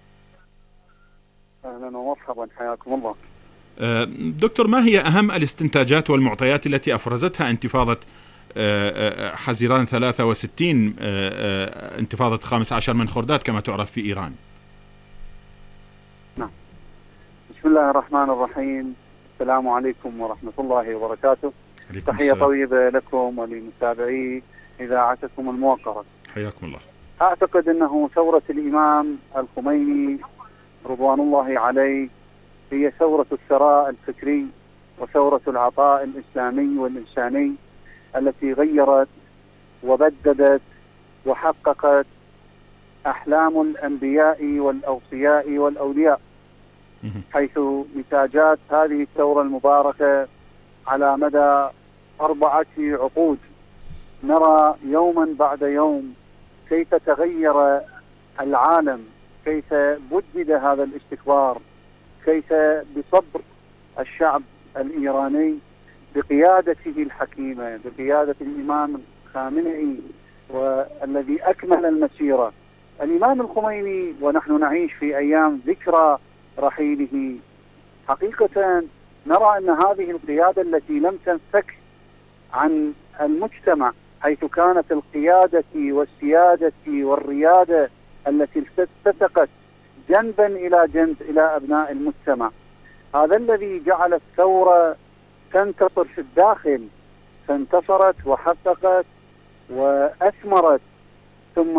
أهلا ومرحبا، حياكم الله. دكتور، ما هي أهم الاستنتاجات والمعطيات التي أفرزتها انتفاضة حزيران 63، انتفاضة 15 من خرداد كما تعرف في إيران؟ نعم. بسم الله الرحمن الرحيم. السلام عليكم ورحمة الله وبركاته. تحية طيبة لكم ولمتابعي إذاعتكم الموقرة. حياكم الله. أعتقد أنه ثورة الإمام الخميني رضوان الله عليه هي ثورة الثراء الفكري وثورة العطاء الإسلامي والإنساني التي غيرت وبددت وحققت أحلام الأنبياء والأوصياء والأولياء، حيث نتاجات هذه الثورة المباركة على مدى 4 عقود نرى يوما بعد يوم كيف تغير العالم، كيف بدد هذا الاستكبار، كيف بصبر الشعب الإيراني بقيادته الحكيمة، بقيادة الإمام الخامنئي والذي أكمل المسيرة، الإمام الخميني، ونحن نعيش في أيام ذكرى رحيله. حقيقة نرى أن هذه القيادة التي لم تنفك عن المجتمع، حيث كانت القيادة والسيادة والريادة التي التصقت جنبا إلى جنب إلى أبناء المجتمع، هذا الذي جعل الثورة تنتصر في الداخل، فانتصرت وحققت وأثمرت، ثم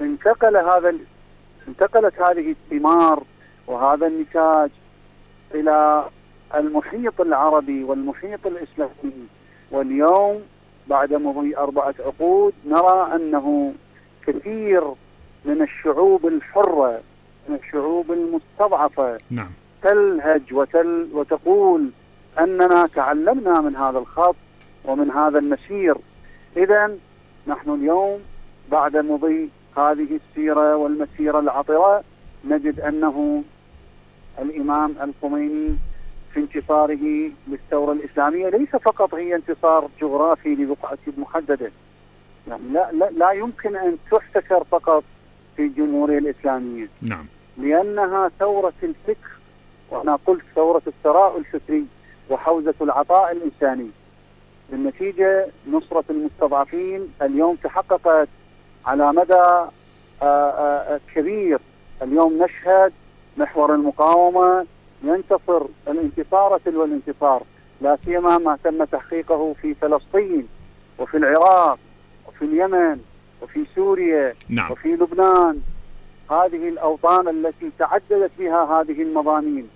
انتقلت هذه الثمار وهذا النتاج إلى المحيط العربي والمحيط الإسلامي. واليوم بعد مضي 4 عقود نرى أنه كثير من الشعوب الحرة، من الشعوب المستضعفة، تلهج وتقول أننا تعلمنا من هذا الخط ومن هذا المسير. إذن نحن اليوم بعد مضي هذه السيرة والمسيرة العطرة نجد أنه الإمام الخميني في انتصاره للثورة الإسلامية ليس فقط هي انتصار جغرافي لبقعة محددة، يعني لا يمكن أن تحتكر فقط في الجمهورية الإسلامية، لأنها ثورة الفكر، وأنا قلت ثورة الثراء الفكري وحوزة العطاء الإنساني. بالنتيجة نصرة المستضعفين اليوم تحققت على مدى كبير. اليوم نشهد محور المقاومة ينتصر الانتصار تلو الانتصار، لا سيما ما تم تحقيقه في فلسطين وفي العراق وفي اليمن وفي سوريا وفي لبنان، هذه الأوطان التي تعددت بها هذه المضامين.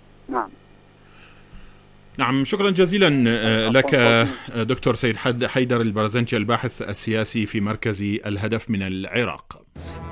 نعم، شكرا جزيلا لك دكتور سيد حيدر البرزنجي، الباحث السياسي في مركز الهدف من العراق.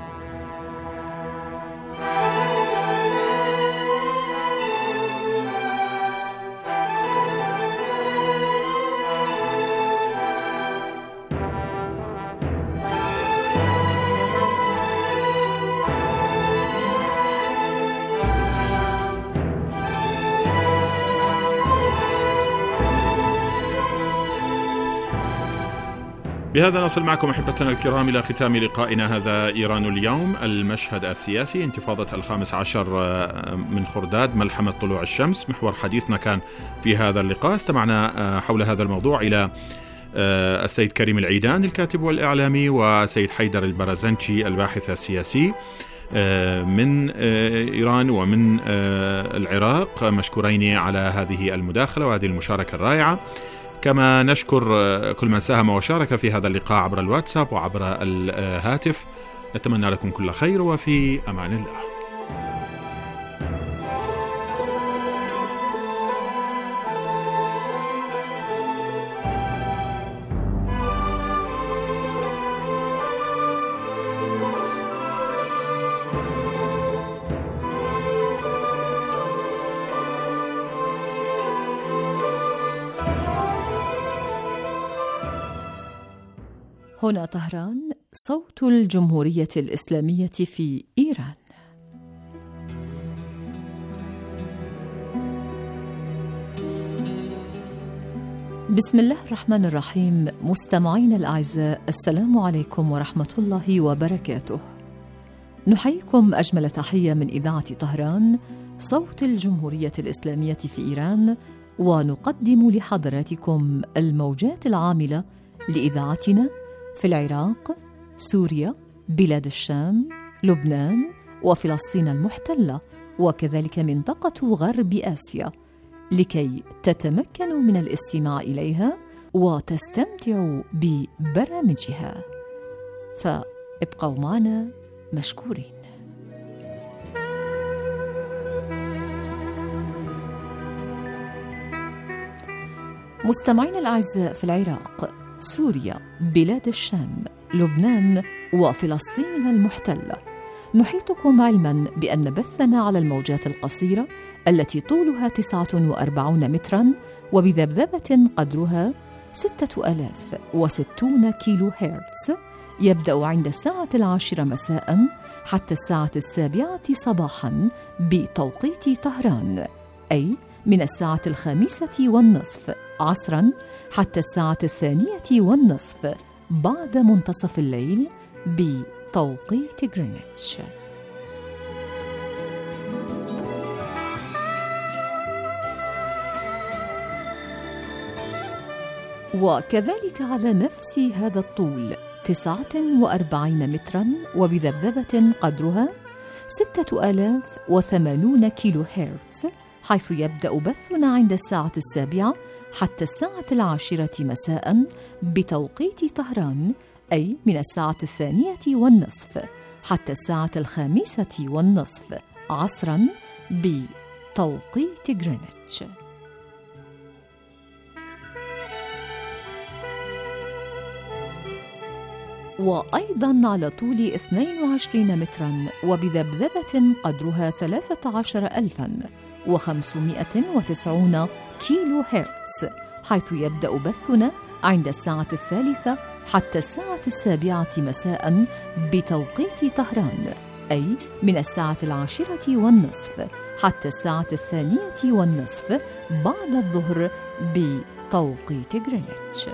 بهذا نصل معكم أحبتنا الكرام إلى ختام لقائنا هذا إيران اليوم، المشهد السياسي، انتفاضة 15 من خرداد، ملحمة طلوع الشمس. محور حديثنا كان في هذا اللقاء استمعنا حول هذا الموضوع إلى السيد كريم العيدان الكاتب والإعلامي، وسيد حيدر البرزنجي الباحث السياسي من إيران ومن العراق، مشكورين على هذه المداخلة وهذه المشاركة الرائعة. كما نشكر كل من ساهم وشارك في هذا اللقاء عبر الواتساب وعبر الهاتف. نتمنى لكم كل خير وفي أمان الله. هنا طهران، صوت الجمهورية الإسلامية في إيران. بسم الله الرحمن الرحيم. مستمعين الأعزاء، السلام عليكم ورحمة الله وبركاته. نحييكم أجمل تحية من إذاعة طهران، صوت الجمهورية الإسلامية في إيران، ونقدم لحضراتكم الموجات العاملة لإذاعتنا في العراق، سوريا، بلاد الشام، لبنان، وفلسطين المحتلة، وكذلك منطقة غرب آسيا، لكي تتمكنوا من الاستماع إليها وتستمتعوا ببرامجها. فابقوا معنا مشكورين. مستمعينا الأعزاء، في العراق، سوريا، بلاد الشام، لبنان وفلسطين المحتلة، نحيطكم علما بأن بثنا على الموجات القصيرة التي طولها 49 مترا وبذبذبة قدرها 6060 كيلو هرتز يبدأ عند الساعة 10 مساء حتى الساعة 7 صباحا بتوقيت طهران، أي من الساعة 5:30 عصرا حتى الساعة 2:30 بعد منتصف الليل بتوقيت غرينتش. وكذلك على نفس هذا الطول 49 مترا وبذبذبة قدرها 6080 كيلو هرتز، حيث يبدأ بثنا عند الساعة 7 حتى الساعة 10 مساء بتوقيت طهران، أي من الساعة 2:30 حتى الساعة 5:30 عصرا بتوقيت غرينتش. وأيضا على طول 22 مترا وبذبذبة قدرها 13590 كيلو هرتز، حيث يبدأ بثنا عند الساعة 3 حتى الساعة 7 مساء بتوقيت طهران، أي من الساعة 10:30 حتى الساعة 2:30 بعد الظهر بتوقيت غرينتش.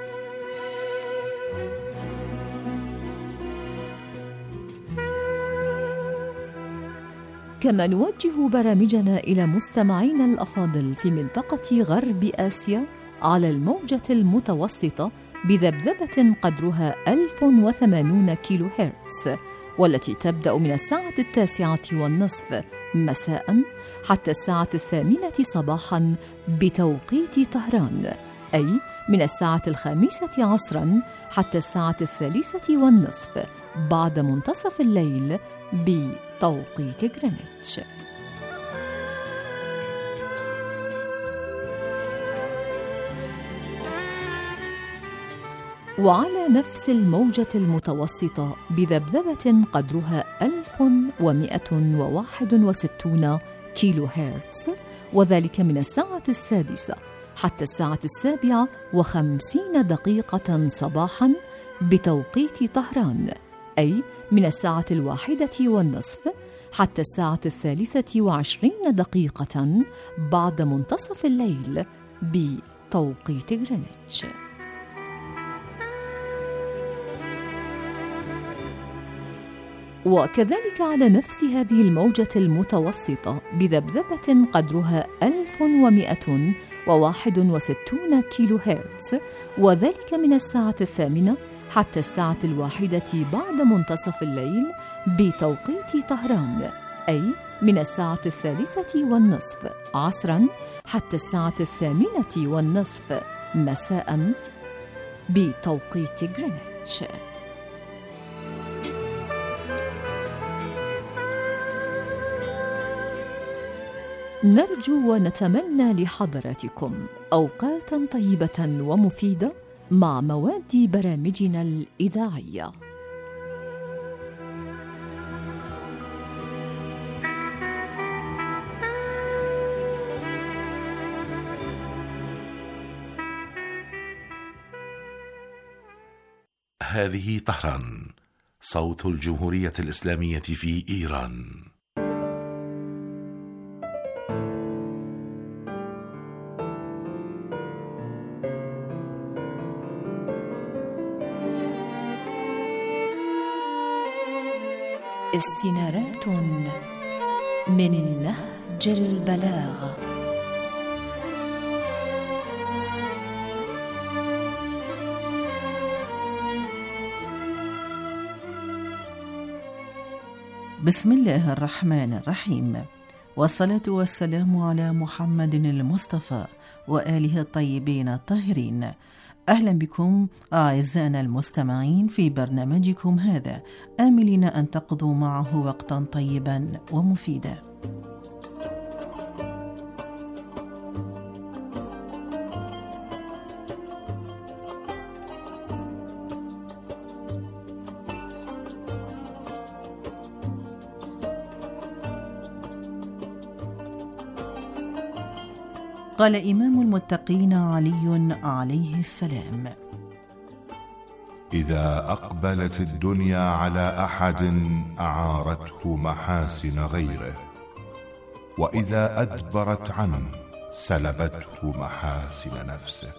كما نوجه برامجنا إلى مستمعينا الأفاضل في منطقة غرب آسيا على الموجة المتوسطة بذبذبة قدرها 1080 كيلو هرتز، والتي تبدأ من الساعة 9:30 مساء حتى الساعة 8 صباحا بتوقيت طهران، أي من الساعة 5 عصرا حتى الساعة 3:30 بعد منتصف الليل بتوقيت غرينتش. وعلى نفس الموجة المتوسطة بذبذبة قدرها 1161 كيلو هرتز، وذلك من الساعة 6 حتى الساعة 7:50 صباحا بتوقيت طهران، أي من الساعة 1:30 حتى الساعة 23 بعد منتصف الليل بتوقيت غرينتش. وكذلك على نفس هذه الموجة المتوسطة بذبذبة قدرها 1161 كيلو هرتز، وذلك من الساعة 8 حتى الساعة 1 بعد منتصف الليل بتوقيت طهران، أي من الساعة 3:30 عصرا حتى الساعة 8:30 مساء بتوقيت غرينتش. نرجو ونتمنى لحضراتكم أوقاتا طيبة ومفيدة مع مواد برامجنا الإذاعية. هذه طهران، صوت الجمهورية الإسلامية في إيران. استنارات من نهج البلاغة. بسم الله الرحمن الرحيم، والصلاة والسلام على محمد المصطفى وآله الطيبين الطاهرين. أهلا بكم أعزائنا المستمعين في برنامجكم هذا، آملين أن تقضوا معه وقتا طيبا ومفيدا. قال إمام المتقين علي عليه السلام: إذا أقبلت الدنيا على أحد أعارته محاسن غيره، وإذا أدبرت عنه سلبته محاسن نفسه.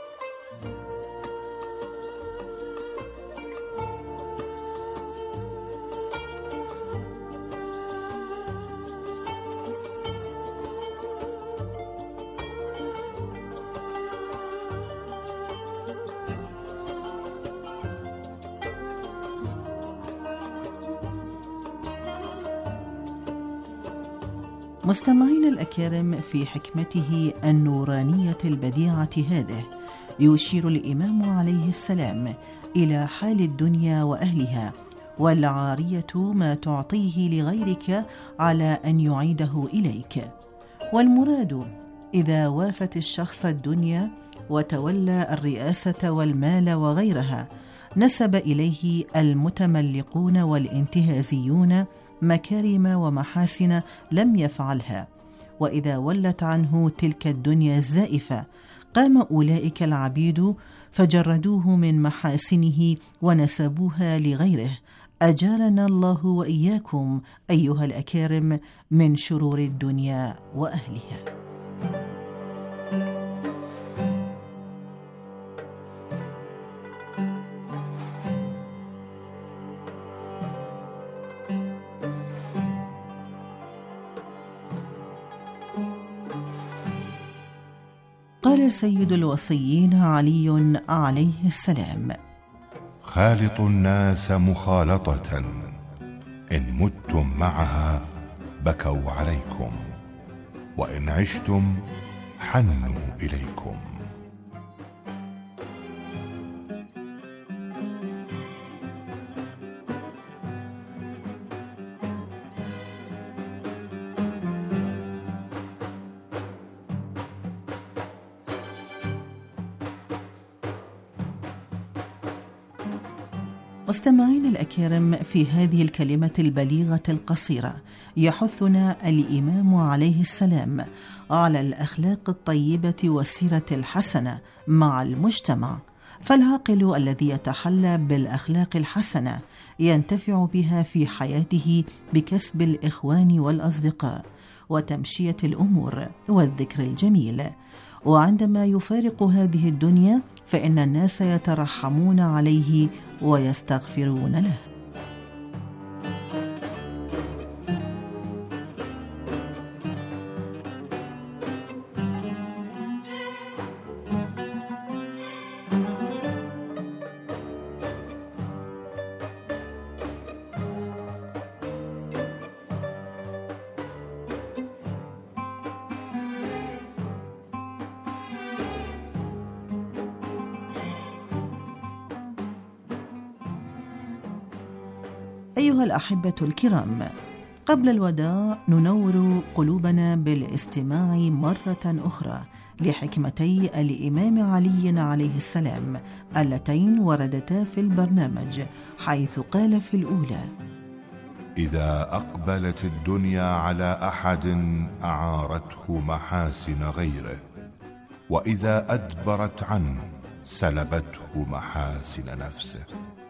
مستمعين الأكارم، في حكمته النورانية البديعة هذه يشير الإمام عليه السلام إلى حال الدنيا وأهلها، والعارية ما تعطيه لغيرك على أن يعيده إليك. والمراد إذا وافت الشخص الدنيا وتولى الرئاسة والمال وغيرها، نسب إليه المتملقون والانتهازيون مكارم ومحاسن لم يفعلها، وإذا ولت عنه تلك الدنيا الزائفة قام أولئك العبيد فجردوه من محاسنه ونسبوها لغيره. أجارنا الله وإياكم أيها الأكارم من شرور الدنيا وأهلها. قال سيد الوصيين علي عليه السلام: خالطوا الناس مخالطة، إن متم معها بكوا عليكم، وإن عشتم حنوا إليكم. مستمعين الأكارم، في هذه الكلمة البليغة القصيرة يحثنا الإمام عليه السلام على الأخلاق الطيبة والسيرة الحسنة مع المجتمع، فالعاقل الذي يتحلى بالأخلاق الحسنة ينتفع بها في حياته بكسب الإخوان والأصدقاء وتمشية الأمور والذكر الجميل، وعندما يفارق هذه الدنيا فإن الناس يترحمون عليه ويستغفرون له. أيها الأحبة الكرام، قبل الوداع ننور قلوبنا بالاستماع مرة أخرى لحكمتي الإمام علي عليه السلام اللتين وردتا في البرنامج، حيث قال في الأولى: إذا أقبلت الدنيا على أحد أعارته محاسن غيره، وإذا أدبرت عنه سلبته محاسن نفسه.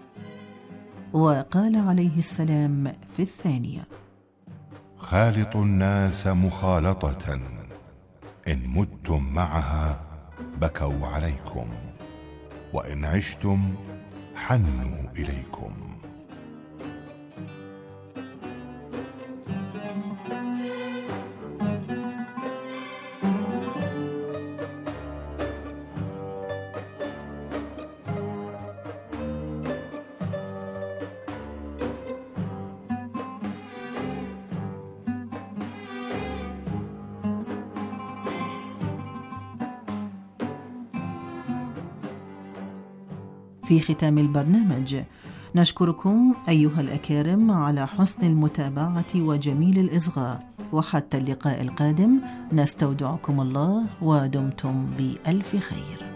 وقال عليه السلام في الثانية: خالطوا الناس مخالطة، إن متم معها بكوا عليكم، وإن عشتم حنوا إليكم. في ختام البرنامج نشكركم أيها الأكارم على حسن المتابعة وجميل الإصغاء، وحتى اللقاء القادم نستودعكم الله ودمتم بألف خير.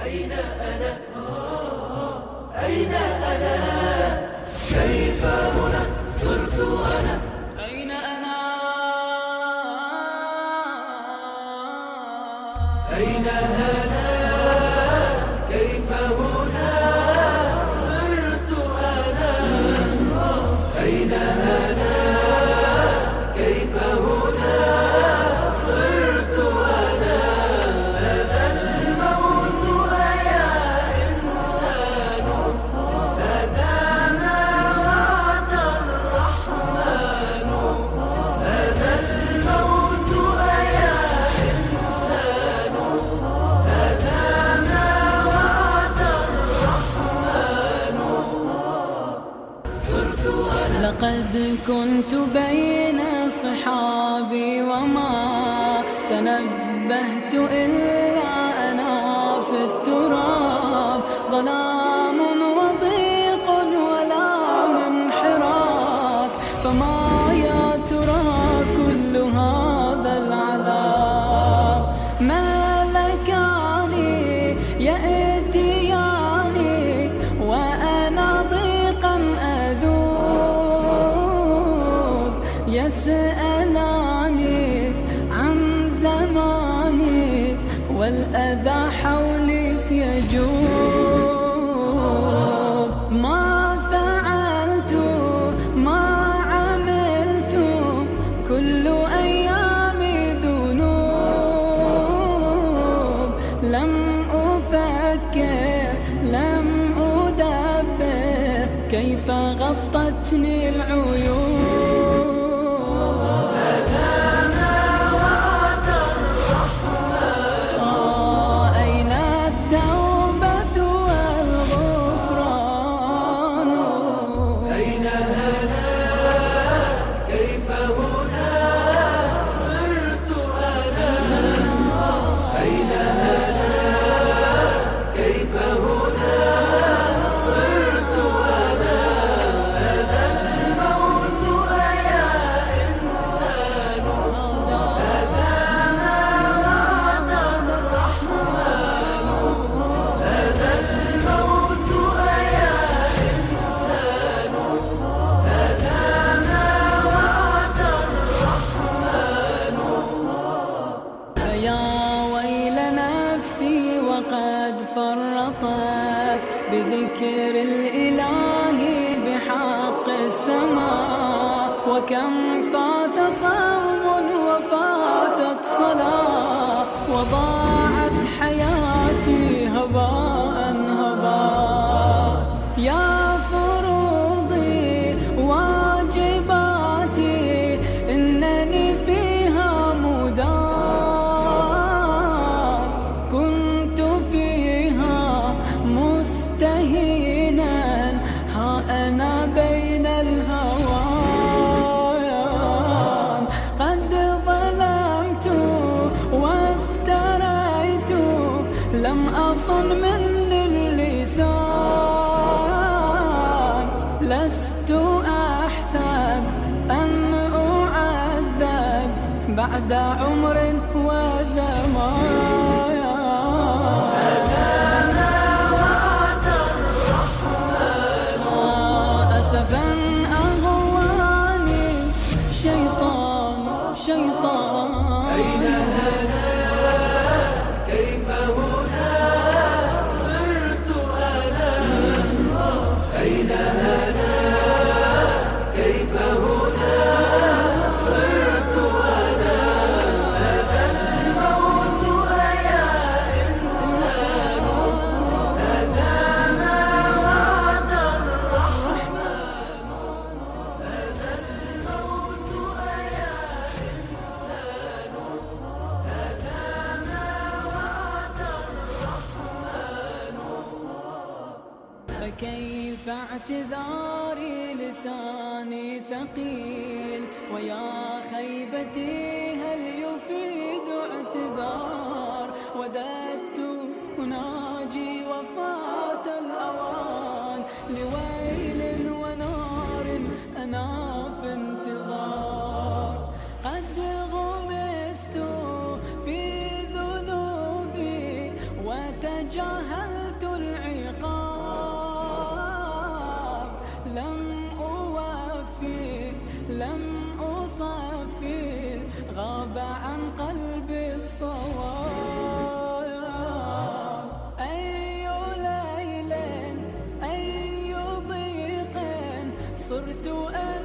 أين أنا أين أنا كيف هنا صرت أنا أين أنا أين أنا كيف هنا صرت أنا أين أنا كيف هنا صرت أنا هذا الموت أيا إنسان هذا ما وعد الرحمن هذا الموت أيا إنسان هذا ما وعد الرحمن صرت أنا لقد كنت بين صحابي وما تنبهت إلا أنا في التراب ظلام وضيق ولا من حراك فما يا ترى كل هذا العذاب ملكاني يأتياني وأنا ضيقا أذوب يسألاني عن زماني والأذى حولي يجوب ما فعلت ما عملت كل أيامي ذنوب لم أفكر لم أدبر كيف غطتني العيون أين التوبة والغفران أين أنا كيف هنا صرت أنا أين أنا كيف هنا صرت أنا هذا الموت أيا إنسان هذا ما وعد الرحمن هذا الموت أيا إنسان هذا ما وعد الرحمن فيا ويل نفسي وقد فرطت بذكر الإله بحق السماء وكم فات صوم وفاتت صلاة وضاعت حياتي هباء هباء يا فروضي واجباتي إنني فيها مدام كنت فيها مستهينا ها أنا بين الهوان قد ظلمت وافتريت لم أصن من اللسان لست أحسب أن أعذب بعد عمر وزمان أسفا أغواني شيطان شيطان أين أنا كيف هنا صرت أنا أين أنا كيف هنا صرت أنا هذا الموت أيا إنسان هذا ما وعد الرحمن هذا الموت أيا إنسان هذا ما وعد الرحمن فكيف اعتذاري لساني ثقيل ويا خيبتي هل يفيد اعتذار وددت أناجي وفات الأوان لويل ونار أنا في انتظار قد غمست في ذنوبي وتجاوزت تجاهلت العقاب، لم أوفي لم أصفي، غاب عن قلبي الصواب. أي ليل أي ضيق صرت أنا